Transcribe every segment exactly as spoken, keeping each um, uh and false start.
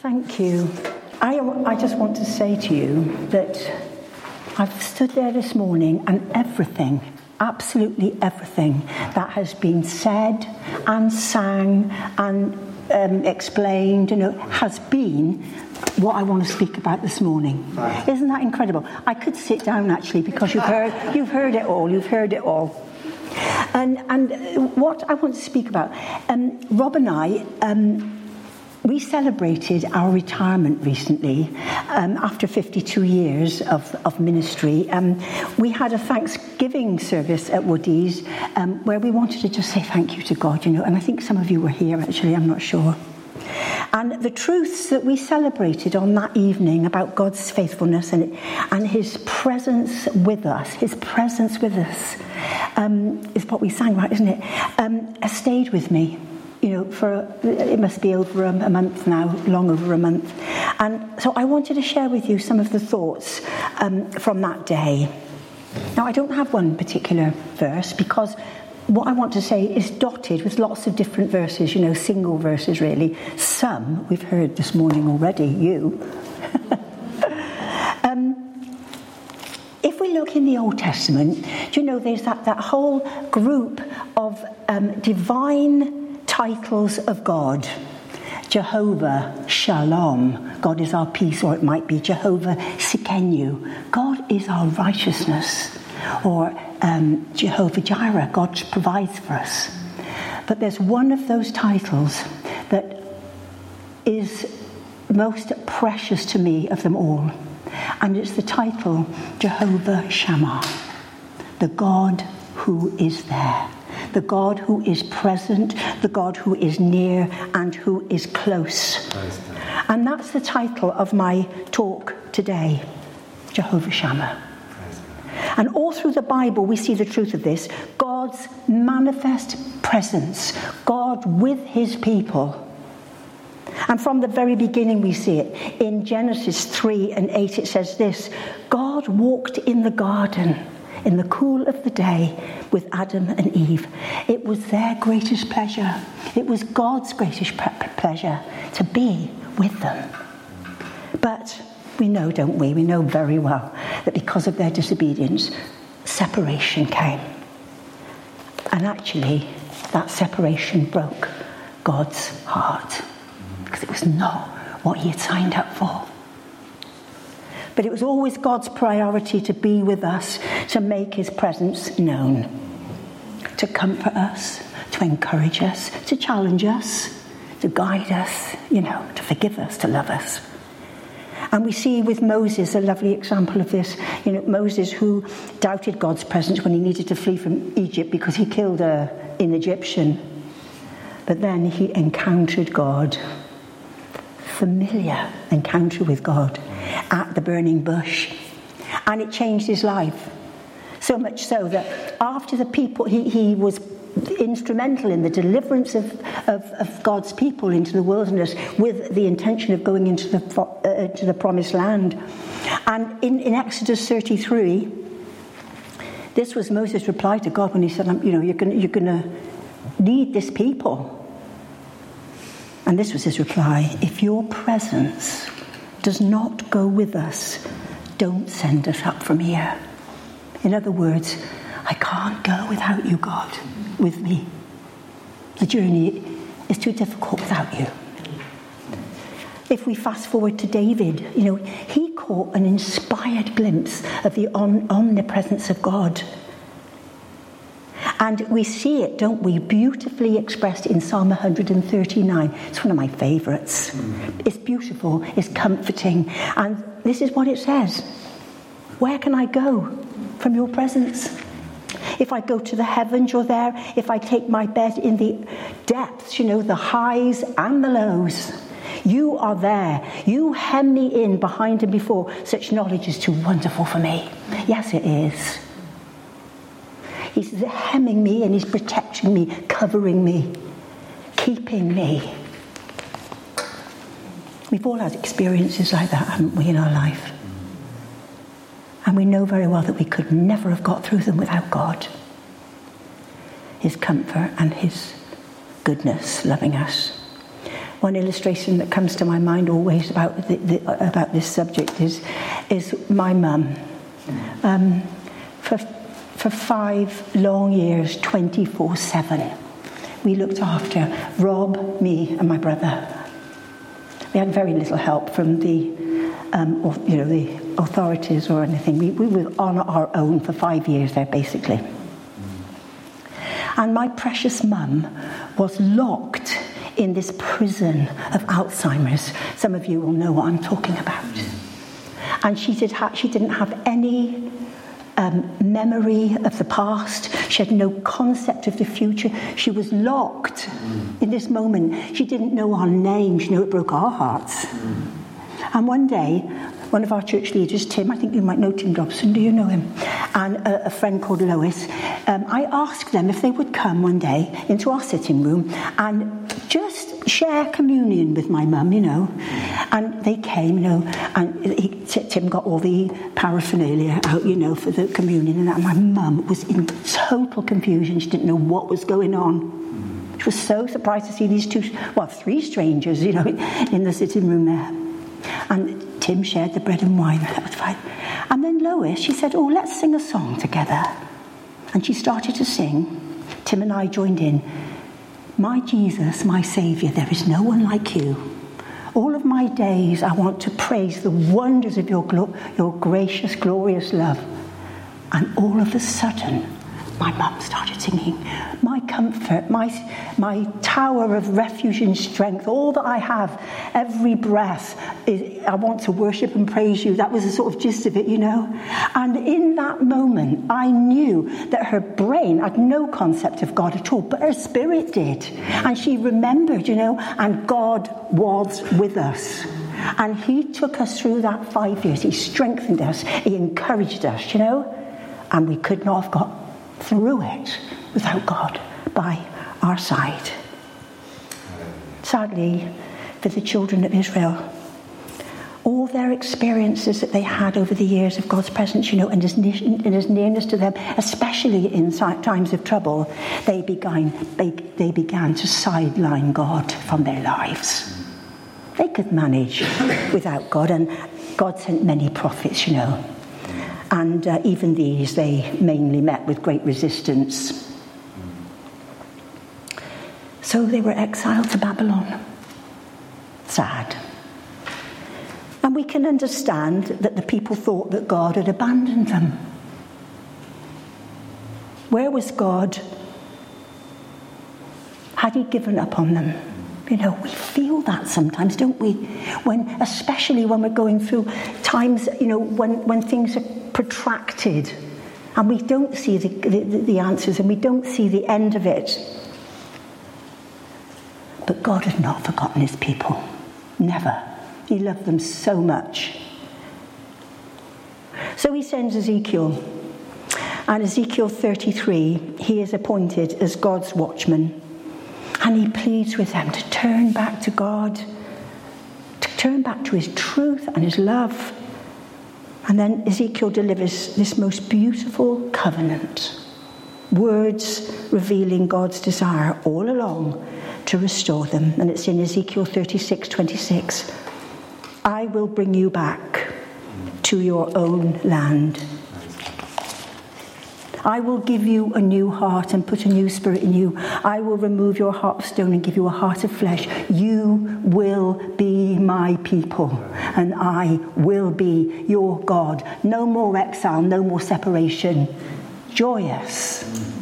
Thank you. I, I just want to say to you that I've stood there this morning and everything, absolutely everything that has been said and sang and um, explained, you know, has been what I want to speak about this morning. Isn't that incredible? I could sit down actually because you've heard, you've heard it all. You've heard it all. And and what I want to speak about, um, Rob and I, um, we celebrated our retirement recently um, after fifty-two years of, of ministry. Um, we had a Thanksgiving service at Woodies um, where we wanted to just say thank you to God, you know, and I think some of you were here actually, I'm not sure. And the truths that we celebrated on that evening about God's faithfulness and, and his presence with us, his presence with us, um, is what we sang, right, isn't it? Um, has stayed with me, you know, for, it must be over a, a month now, long over a month. And so I wanted to share with you some of the thoughts um, from that day. Now, I don't have one particular verse because what I want to say is dotted with lots of different verses, you know, single verses really. Some we've heard this morning already, you. um, if we look in the Old Testament, do you know there's that, that whole group of um, divine titles of God. Jehovah Shalom, God is our peace, or it might be Jehovah Sikenu, God is our righteousness. Or um, Jehovah Jireh, God provides for us. But there's one of those titles that is most precious to me of them all. And it's the title Jehovah Shammah, the God who is there. The God who is present, the God who is near and who is close. And that's the title of my talk today, Jehovah Shammah. And all through the Bible, we see the truth of this. God's manifest presence. God with his people. And from the very beginning, we see it. In Genesis three and eight, it says this. God walked in the garden in the cool of the day with Adam and Eve. It was their greatest pleasure. It was God's greatest pleasure to be with them. But we know, don't we? We know very well that because of their disobedience, separation came. And actually, that separation broke God's heart because it was not what he had signed up for. But it was always God's priority to be with us, to make his presence known, to comfort us, to encourage us, to challenge us, to guide us, you know, to forgive us, to love us. And we see with Moses a lovely example of this. You know, Moses who doubted God's presence when he needed to flee from Egypt because he killed a, an Egyptian. But then he encountered God. Familiar encounter with God at the burning bush. And it changed his life. So much so that after the people, he, he was instrumental in the deliverance of, of, of God's people into the wilderness with the intention of going into the, uh, to the promised land. And in, in Exodus thirty-three, this was Moses' reply to God when he said, you know, you're going you're going to lead this people. And this was his reply: if your presence does not go with us, don't send us up from here. In other words, I can't go without you, God, with me. The journey is too difficult without you. If we fast forward to David, you know, he caught an inspired glimpse of the om- omnipresence of God. And we see it, don't we, beautifully expressed in Psalm one thirty-nine. It's one of my favourites. It's beautiful, it's comforting. And this is what it says. Where can I go from your presence? If I go to the heavens, you're there. If I take my bed in the depths, you know, the highs and the lows, you are there. You hem me in behind and before. Such knowledge is too wonderful for me. Yes, it is. He's hemming me and he's protecting me, covering me, keeping me. We've all had experiences like that, haven't we, in our life? And we know very well that we could never have got through them without God. His comfort and his goodness, loving us. one illustration that comes to my mind always about the, the, about this subject is is my mum. Um, for for five long years, twenty-four seven, we looked after Rob, me, and my brother. We had very little help from the, um, or, you know, the authorities or anything. We, we were on our own for five years there, basically. And my precious mum was locked in this prison of Alzheimer's. Some of you will know what I'm talking about. And she did ha- she didn't have any um, memory of the past. She had no concept of the future. She was locked in this moment. She didn't know our names. You know, it broke our hearts. And one day, one of our church leaders, Tim, I think you might know Tim Dobson, do you know him? And a, a friend called Lois, um, I asked them if they would come one day into our sitting room and just share communion with my mum, you know. And they came, you know, and he, Tim got all the paraphernalia out, you know, for the communion and that. And my mum was in total confusion. She didn't know what was going on. She was so surprised to see these two, well, three strangers, you know, in the sitting room there. And Tim shared the bread and wine. That was fine. And then Lois, she said, oh, let's sing a song together. And she started to sing. Tim and I joined in. My Jesus, my Saviour, there is no one like you. All of my days I want to praise the wonders of your, glo- your gracious, glorious love. And all of a sudden, my mum started singing, my comfort, my, my tower of refuge and strength, all that I have, every breath, is, I want to worship and praise you. That was the sort of gist of it, you know. And in that moment, I knew that her brain had no concept of God at all, but her spirit did. And she remembered, you know, and God was with us. And he took us through that five years. He strengthened us. He encouraged us, you know. And we could not have got through it without God by our side. Sadly, for the children of Israel, all their experiences that they had over the years of God's presence, you know, and his, and his nearness to them, especially in times of trouble, they began, they, they began to sideline God from their lives. They could manage without God, and God sent many prophets, you know. And uh, even these, they mainly met with great resistance. So they were exiled to Babylon. Sad. And we can understand that the people thought that God had abandoned them. Where was God? Had he given up on them? You know, we feel that sometimes, don't we? When, especially when we're going through times, you know, when, when things are protracted and we don't see the, the, the answers and we don't see the end of it. But God had not forgotten his people. Never. He loved them so much. So he sends Ezekiel. And Ezekiel thirty-three, he is appointed as God's watchman. And he pleads with them to turn back to God, to turn back to his truth and his love. And then Ezekiel delivers this most beautiful covenant, words revealing God's desire all along to restore them. And it's in Ezekiel thirty-six twenty-six. I will bring you back to your own land. I will give you a new heart and put a new spirit in you. I will remove your heart of stone and give you a heart of flesh. You will be my people, and I will be your God. No more exile, no more separation. Joyous.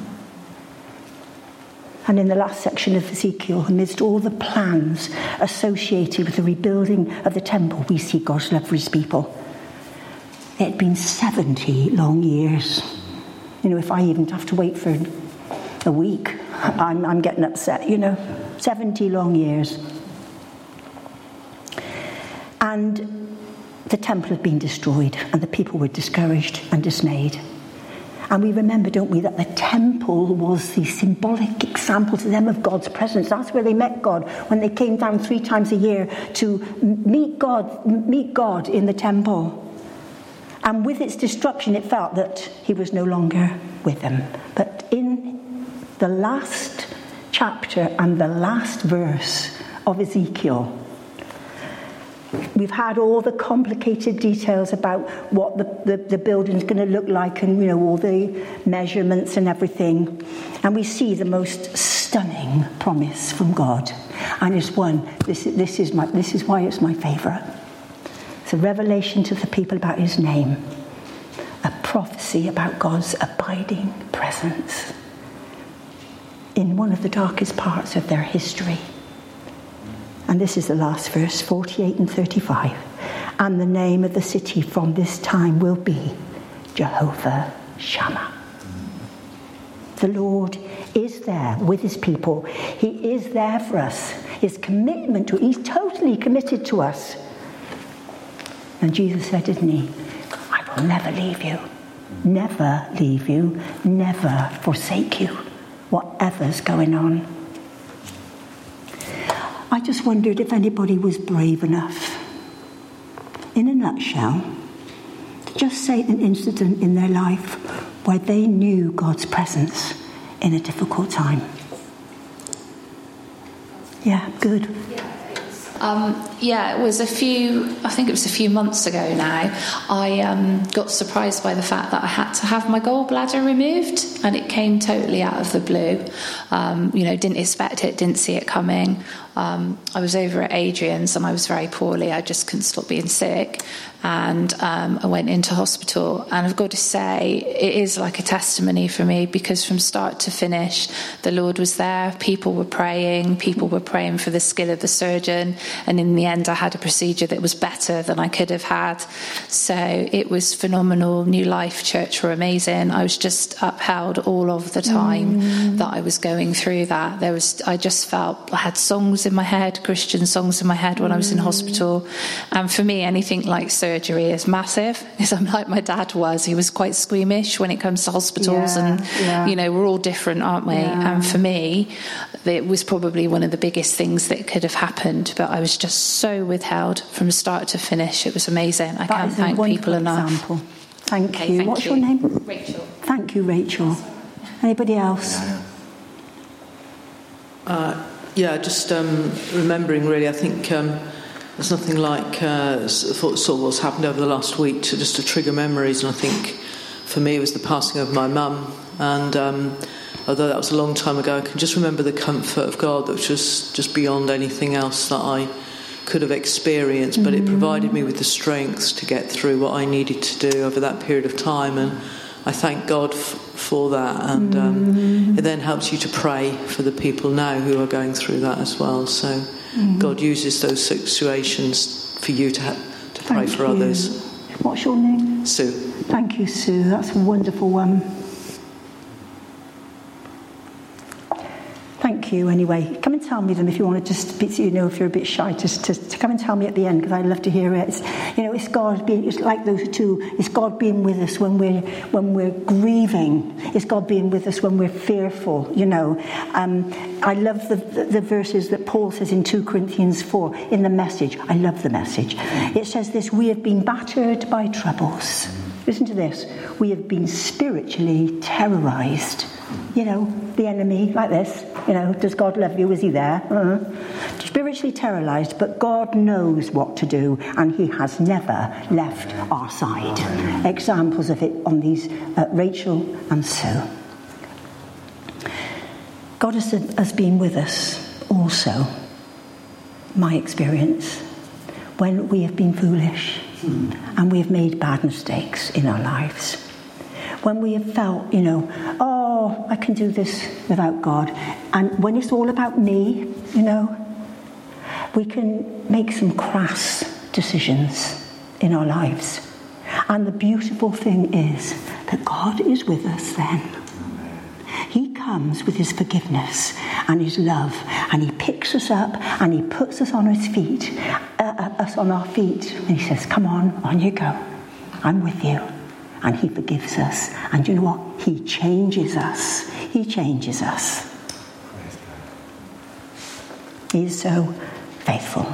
And in the last section of Ezekiel, amidst all the plans associated with the rebuilding of the temple, we see God's love for his people. It had been seventy long years. You know, if I even have to wait for a week, I'm, I'm getting upset, you know. seventy long years. And the temple had been destroyed, and the people were discouraged and dismayed. And we remember, don't we, that the temple was the symbolic example to them of God's presence. That's where they met God, when they came down three times a year to meet God, meet God in the temple. And with its destruction, it felt that he was no longer with them. But in the last chapter and the last verse of Ezekiel. We've had all the complicated details about what the, the, the building's going to look like and, you know, all the measurements and everything. And we see the most stunning promise from God. And it's one, this, this, is, my, this is why it's my favourite. It's a revelation to the people about his name. A prophecy about God's abiding presence in one of the darkest parts of their history. And this is the last verse, forty-eight and thirty-five. And the name of the city from this time will be Jehovah Shammah. The Lord is there with his people. He is there for us. His commitment to, he's totally committed to us. And Jesus said, didn't he? I will never leave you. Never leave you. Never forsake you. Whatever's going on. I just wondered if anybody was brave enough, in a nutshell, to just say an incident in their life where they knew God's presence in a difficult time. Yeah, good. Um, yeah, it was a few, I think it was a few months ago now, I um, got surprised by the fact that I had to have my gallbladder removed, and it came totally out of the blue. Um, you know, didn't expect it, didn't see it coming. Um, I was over at Adrian's and I was very poorly. I just couldn't stop being sick. And um, I went into hospital. And I've got to say, it is like a testimony for me, because from start to finish, the Lord was there. People were praying. People were praying for the skill of the surgeon. And in the end, I had a procedure that was better than I could have had. So it was phenomenal. New Life Church were amazing. I was just upheld all of the time mm. that I was going through that. There was, I just felt I had songs in my head, Christian songs in my head when mm. I was in hospital. And for me, anything like surgery is massive, because I'm like my dad was. He was quite squeamish when it comes to hospitals, yeah, and yeah. you know, we're all different, aren't we? Yeah. And for me, it was probably one of the biggest things that could have happened. But I was just so withheld from start to finish. It was amazing. I that can't thank people enough. Example. Thank okay, you. Thank What's you. your name? Rachel. Thank you, Rachel. Anybody else? Uh, yeah, just um, remembering really, I think um, there's nothing like uh, sort of what's happened over the last week to just to trigger memories. And I think for me it was the passing of my mum. And um, although that was a long time ago, I can just remember the comfort of God that was just, just beyond anything else that I could have experienced. But it provided me with the strength to get through what I needed to do over that period of time. And I thank God f- for that. And um, it then helps you to pray for the people now who are going through that as well. So mm-hmm. God uses those situations for you to ha- to pray thank for you. others. What's your name? Sue. Thank you, Sue. That's a wonderful one. Thank you, anyway. Come and tell me them if you want to just, you know, if you're a bit shy, just to, to come and tell me at the end, because I'd love to hear it. It's, you know, it's God being, it's like those two, it's God being with us when we're, when we're grieving. It's God being with us when we're fearful, you know. Um, I love the, the, the verses that Paul says in two Corinthians four, in the Message. I love the Message. It says this, we have been battered by troubles. Listen to this. We have been spiritually terrorised. You know, the enemy, like this. You know, does God love you? Is he there? Uh-huh. Spiritually terrorised, but God knows what to do, and he has never left our side. Examples of it on these, uh, Rachel and Sue. God has, has been with us also, my experience, when we have been foolish and we have made bad mistakes in our lives. When we have felt, you know, oh, I can do this without God. And when it's all about me, you know, we can make some crass decisions in our lives. And the beautiful thing is that God is with us then. He comes with his forgiveness and his love, and he picks us up and he puts us on his feet, uh, us on our feet, and he says, come on, on you go. I'm with you. And he forgives us. And you know what? He changes us. He changes us. He is so faithful.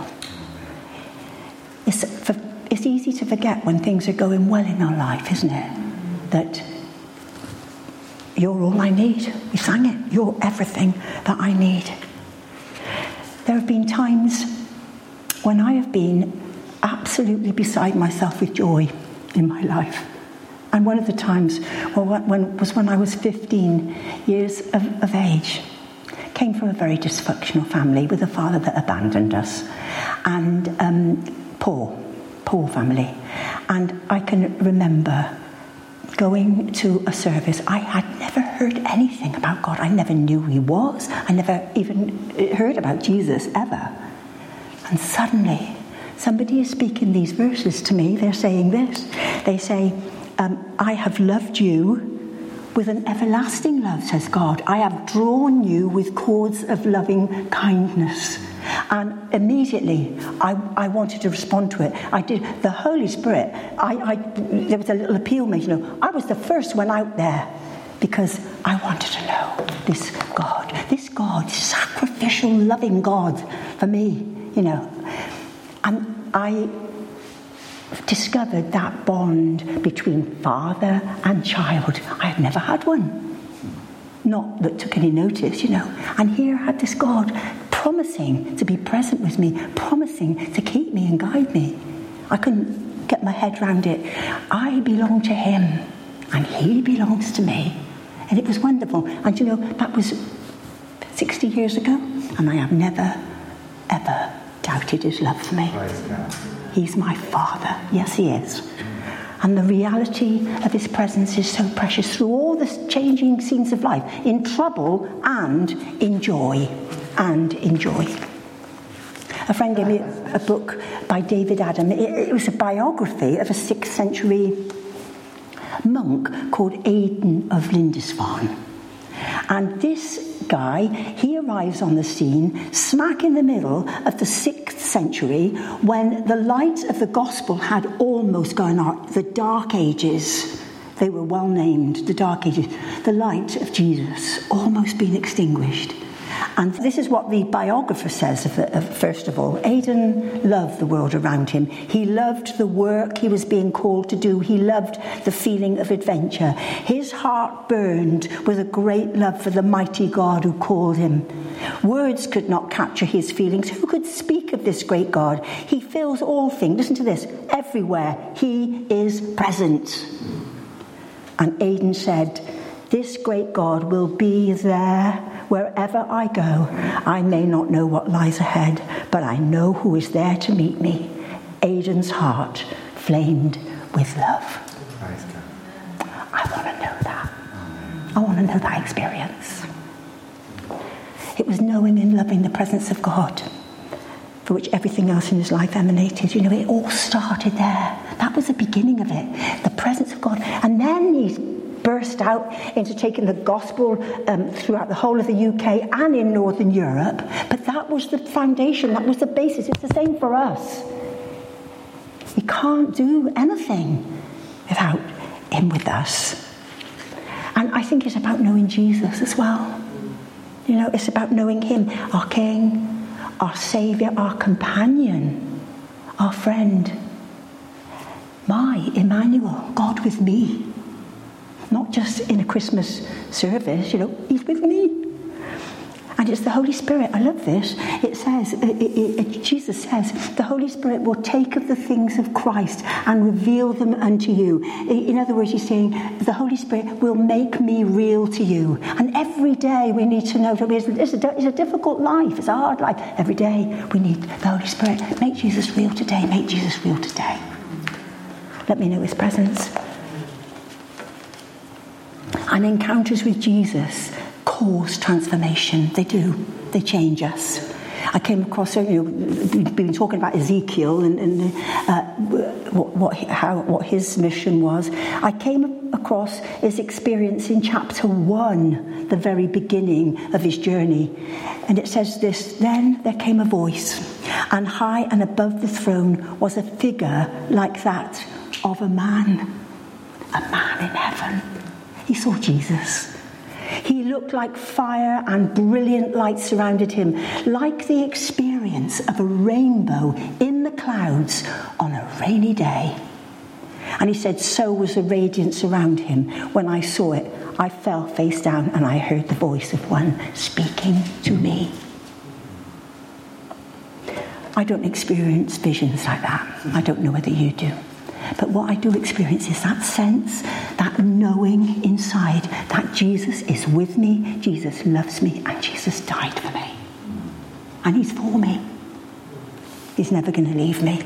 It's, for, it's easy to forget when things are going well in our life, isn't it? That you're all I need. We sang it. You're everything that I need. there have been times when I have been absolutely beside myself with joy in my life. And one of the times well, when, was when I was fifteen years of, of age. Came from a very dysfunctional family with a father that abandoned us. And um, poor, poor family. And I can remember going to a service. I had never heard anything about God. I never knew he was. I never even heard about Jesus ever. And suddenly, somebody is speaking these verses to me. They're saying this. They say, um, I have loved you with an everlasting love, says God. I have drawn you with cords of loving kindness. And immediately, I, I wanted to respond to it. I did. The Holy Spirit, I, I, there was a little appeal made, you know. I was the first one out there because I wanted to know this God, this God, sacrificial, loving God for me, you know. And I discovered that bond between father and child. I had never had one. Not that took any notice, you know. And here I had this God promising to be present with me, promising to keep me and guide me. I couldn't get my head around it. I belong to him and he belongs to me. And it was wonderful. And you know, that was sixty years ago, and I have never, ever doubted his love for me. He's my Father. Yes, he is. And the reality of his presence is so precious through all the changing scenes of life, in trouble and in joy. And in joy. A friend gave me a book by David Adam. It, it was a biography of a sixth century monk called Aidan of Lindisfarne. And this guy, he arrives on the scene smack in the middle of the sixth century when the light of the gospel had almost gone out. The Dark Ages, they were well named, the Dark Ages. The light of Jesus almost been extinguished. And this is what the biographer says, of, the, of first of all. Aidan loved the world around him. He loved the work he was being called to do. He loved the feeling of adventure. His heart burned with a great love for the mighty God who called him. Words could not capture his feelings. Who could speak of this great God? He fills all things. Listen to this. Everywhere he is present. And Aidan said, this great God will be there wherever I go. I may not know what lies ahead, but I know who is there to meet me. Aidan's heart flamed with love. I want to know that. I want to know that experience. It was knowing and loving the presence of God, for which everything else in his life emanated. You know, it all started there. That was the beginning of it. The presence of God. And then he's burst out into taking the gospel um, throughout the whole of the U K and in Northern Europe. But that was the foundation, that was the basis. It's the same for us. We can't do anything without him with us. And I think it's about knowing Jesus as well. You know, it's about knowing him, our King, our Saviour, our companion, our friend. My Emmanuel, God with me. Not just in a Christmas service, you know, he's with me. And it's the Holy Spirit. I love this. It says, it, it, it, Jesus says, the Holy Spirit will take of the things of Christ and reveal them unto you. In other words, he's saying, the Holy Spirit will make me real to you. And every day we need to know that it's a, it's a difficult life. It's a hard life. Every day we need the Holy Spirit. Make Jesus real today. Make Jesus real today. Let me know his presence. And encounters with Jesus cause transformation. They do. They change us. I came across, you know, we've been talking about Ezekiel and, and uh, what, what, how, what his mission was. I came across his experience in chapter one, the very beginning of his journey. And it says this, then there came a voice, and high and above the throne was a figure like that of a man, a man in heaven. He saw Jesus. He looked like fire and brilliant light surrounded him, like the experience of a rainbow in the clouds on a rainy day. And he said, so was the radiance around him. When I saw it, I fell face down and I heard the voice of one speaking to me. I don't experience visions like that. I don't know whether you do. But what I do experience is that sense, that knowing inside that Jesus is with me, Jesus loves me, and Jesus died for me. And he's for me. He's never going to leave me.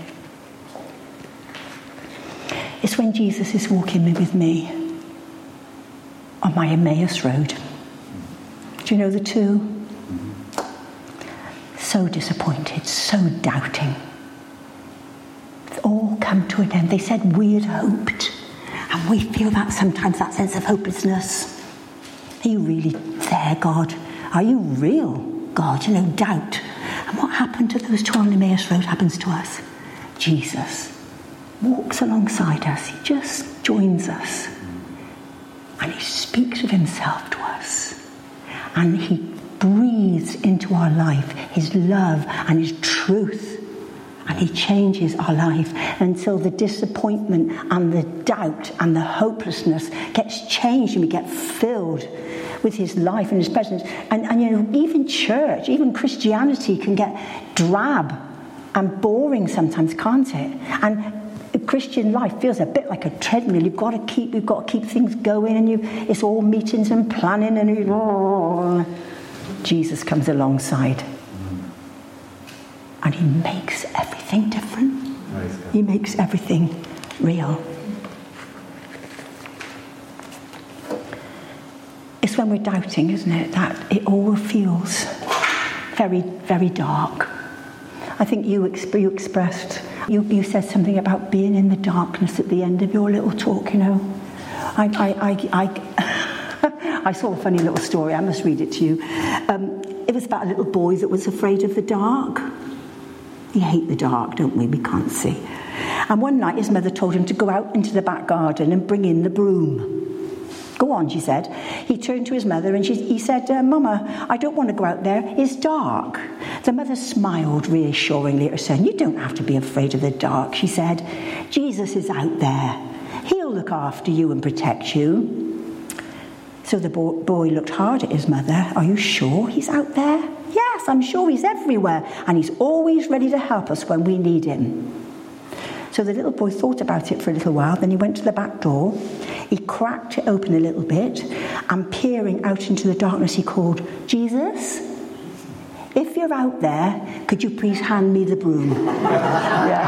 It's when Jesus is walking with me on my Emmaus road. Do you know the two? So disappointed, so doubting. It's all come to an end. They said we had hoped. And we feel that sometimes, that sense of hopelessness. Are you really there, God? Are you real, God? You know, doubt. And what happened to those two on Emmaus road happens to us. Jesus walks alongside us. He just joins us. And he speaks of himself to us. And he breathes into our life his love and his truth. And he changes our life until the disappointment and the doubt and the hopelessness gets changed and we get filled with his life and his presence. And, and you know, even church, even Christianity can get drab and boring sometimes, can't it? And Christian life feels a bit like a treadmill. You've got to keep, we've got to keep things going, and you, it's all meetings and planning, and you, oh. Jesus comes alongside, and he makes everything different. Nice. He makes everything real. It's when we're doubting, isn't it, that it all feels very, very dark. I think you, exp- you expressed, you, you said something about being in the darkness at the end of your little talk, you know. I, I, I, I, I saw a funny little story, I must read it to you. Um, it was about a little boy that was afraid of the dark. We hate the dark, don't we? We can't see. And one night his mother told him to go out into the back garden and bring in the broom. Go on, she said. He turned to his mother and she, he said, uh, Mama, I don't want to go out there. It's dark. The mother smiled reassuringly at her son. You don't have to be afraid of the dark, she said. Jesus is out there. He'll look after you and protect you. So the bo- boy looked hard at his mother. Are you sure he's out there? Yes, I'm sure he's everywhere. And he's always ready to help us when we need him. So the little boy thought about it for a little while. Then he went to the back door. He cracked it open a little bit, and peering out into the darkness, he called, Jesus, if you're out there, could you please hand me the broom? Yeah.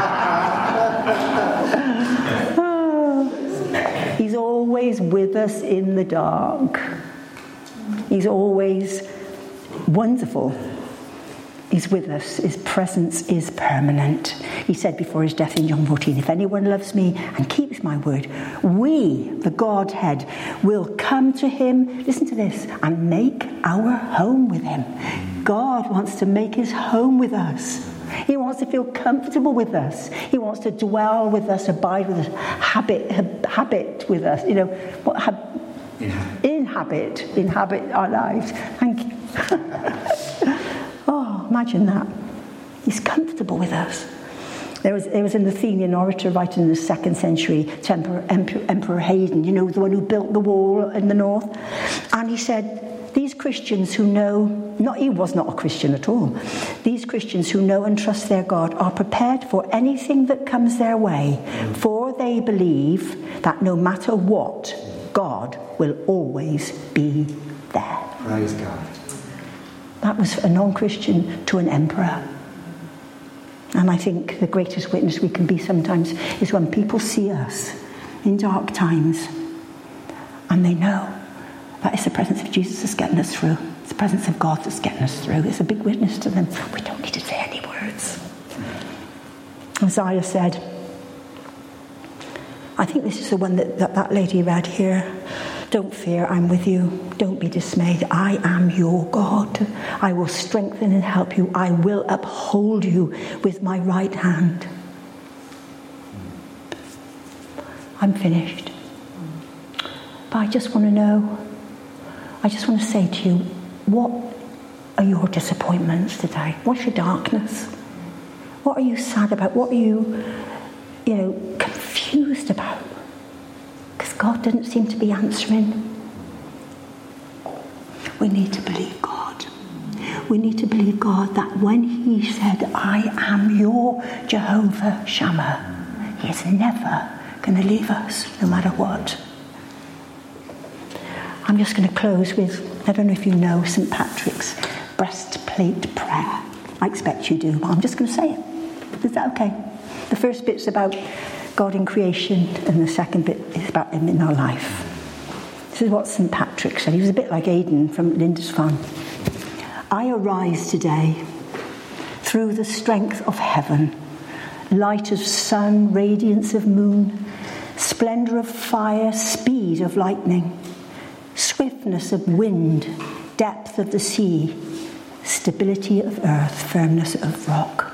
Oh. He's always with us in the dark. He's always wonderful. He's with us. His presence is permanent. He said before his death in John fourteen, if anyone loves me and keeps my word, we, the Godhead, will come to him, listen to this, and make our home with him. God wants to make his home with us. He wants to feel comfortable with us. He wants to dwell with us, abide with us, habit, habit with us. You know, what hab- yeah. inhabit, inhabit our lives. Thank you. Oh, imagine that. He's comfortable with us. There was, there was an Athenian orator writing in the second century, Emperor, Emperor Hadrian, you know, the one who built the wall in the north. And he said, these Christians who know, not he was not a Christian at all, these Christians who know and trust their God are prepared for anything that comes their way, for they believe that no matter what, God will always be there. Praise God. That was a non-Christian to an emperor. And I think the greatest witness we can be sometimes is when people see us in dark times and they know that it's the presence of Jesus that's getting us through. It's the presence of God that's getting us through. It's a big witness to them. We don't need to say any words. Isaiah said, I think this is the one that that, that lady read here. Don't fear, I'm with you. Don't be dismayed. I am your God. I will strengthen and help you. I will uphold you with my right hand. I'm finished. But I just want to know, I just want to say to you, what are your disappointments today? What's your darkness? What are you sad about? What are you, you know, confused about? Because God didn't seem to be answering. We need to believe God. We need to believe, God, that when he said, I am your Jehovah Shammah, he is never going to leave us, no matter what. I'm just going to close with, I don't know if you know Saint Patrick's breastplate prayer. I expect you do, but I'm just going to say it. Is that okay? The first bit's about God in creation, and the second bit is about him in our life. This is what Saint Patrick said. He was a bit like Aidan from Lindisfarne. I arise today through the strength of heaven, light of sun, radiance of moon, splendour of fire, speed of lightning, swiftness of wind, depth of the sea, stability of earth, firmness of rock.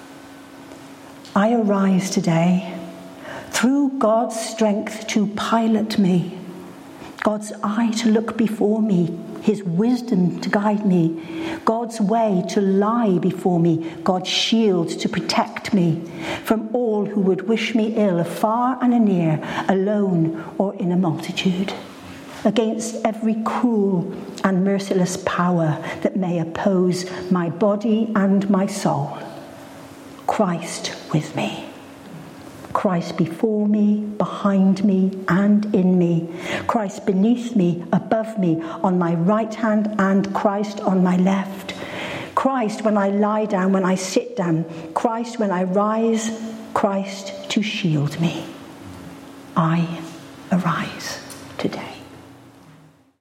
I arise today through God's strength to pilot me, God's eye to look before me, his wisdom to guide me, God's way to lie before me, God's shield to protect me from all who would wish me ill, afar and anear, alone or in a multitude, against every cruel and merciless power that may oppose my body and my soul. Christ with me. Christ before me, behind me, and in me. Christ beneath me, above me, on my right hand, and Christ on my left. Christ when I lie down, when I sit down. Christ when I rise. Christ to shield me. I arise today.